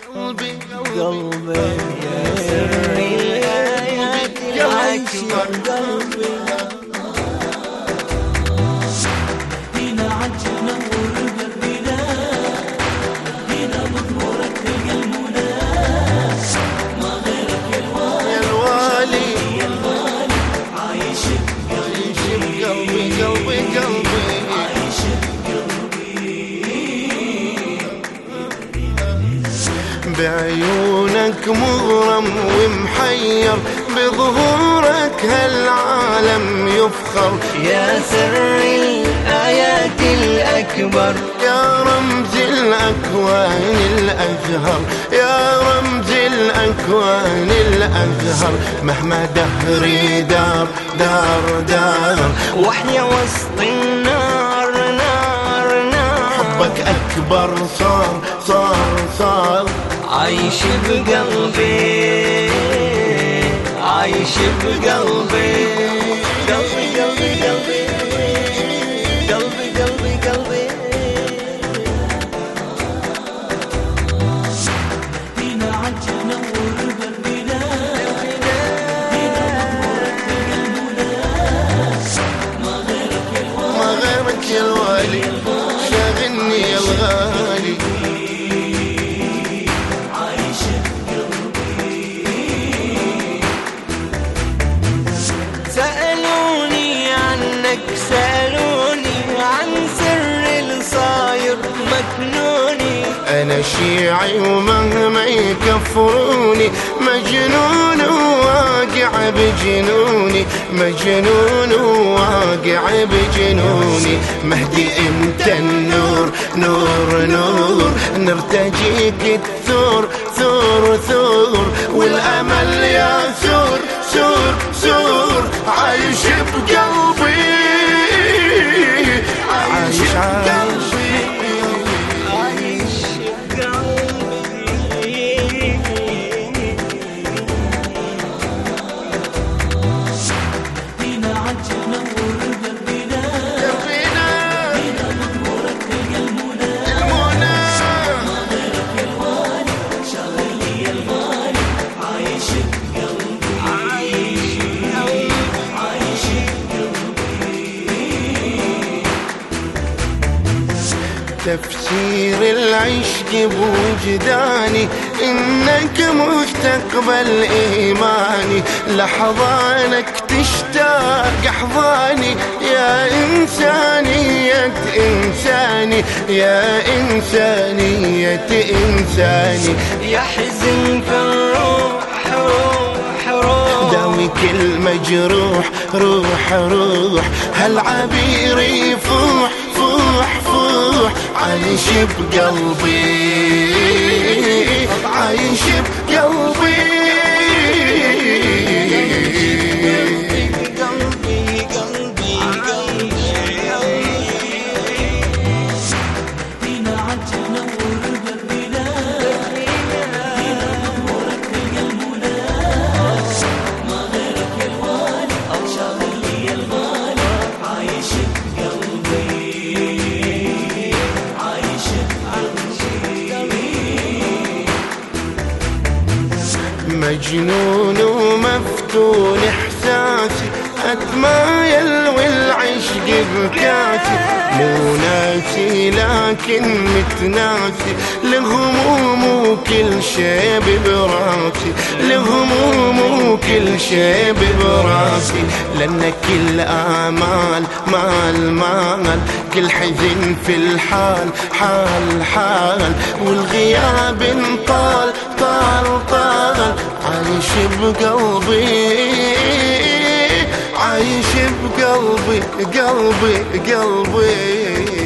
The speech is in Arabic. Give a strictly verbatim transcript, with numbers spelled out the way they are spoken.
قلبي قلبي يا سر الآيات الأكبر قلبي هنا عجنا ورد بنا هنا مظهورك المنى ما غيرك يا الوالي يا الوالي عايش بقلبي قلبي قلبي قلبي عايش بعيونك مغرم ومحير بظهورك هالعالم يفخر يا سر الآيات الأكبر يا رمز الأكوان الأزهر يا رمز الأكوان الأزهر مهما دهري دار دار دار وحيا وسط النار نار نار حبك أكبر صار صار صار عايش بقلبي عايش بقلبي قلبي قلبي قلبي قلبي قلبي قلبي هنا عجنا ورد بنا هنا مظهورك المنى ما غيرك يا الوالي ما غيرك يا الوالي شاغلني يا الغالي سألوني عنك سألوني عن سر الصاير مكنوني أنا شيعي ومهما يكفروني مجنون واقع بجنوني مجنون واقع بجنوني مهدي أنت النور نور نور نرتجيك الثور ثور ثور والأمل يا ثور سور سور عايش بقلبي عايش بقلبي عايش بقلبي هنا عجنا ورد بنا قلبنا هنا مظهورك المنى المنى ما غيرك يا الوالي شاغل لي الغالي عايش بقلبي عايش عايش تفسير العشق بوجداني إنك مستقبل إيماني لحظانك تشتاق أحضاني يا إنسانية إنساني يا إنسانية إنساني يا حزن في الروح روح روح داوي كل مجروح روح روح هالعبير يفوح فوح فوح عايش بقلبي عايش بقلبي قلبي قلبي قلبي هنا عجنا ورد بنا هنا مظهورك المنى ما غيرك يا الوالي شاغل لي الغالي عايش بقلبي عايش مجنون ومفتون احساسي اتمايل والعشق بكاسي مو ناسي لكن متناسي لهموم وكل شي براسي لهموم وكل شي براسي لان كل امال مال مال كل حزن في الحال حال حال والغياب طال طال طال عايش بقلبي عايش بقلبي قلبي قلبي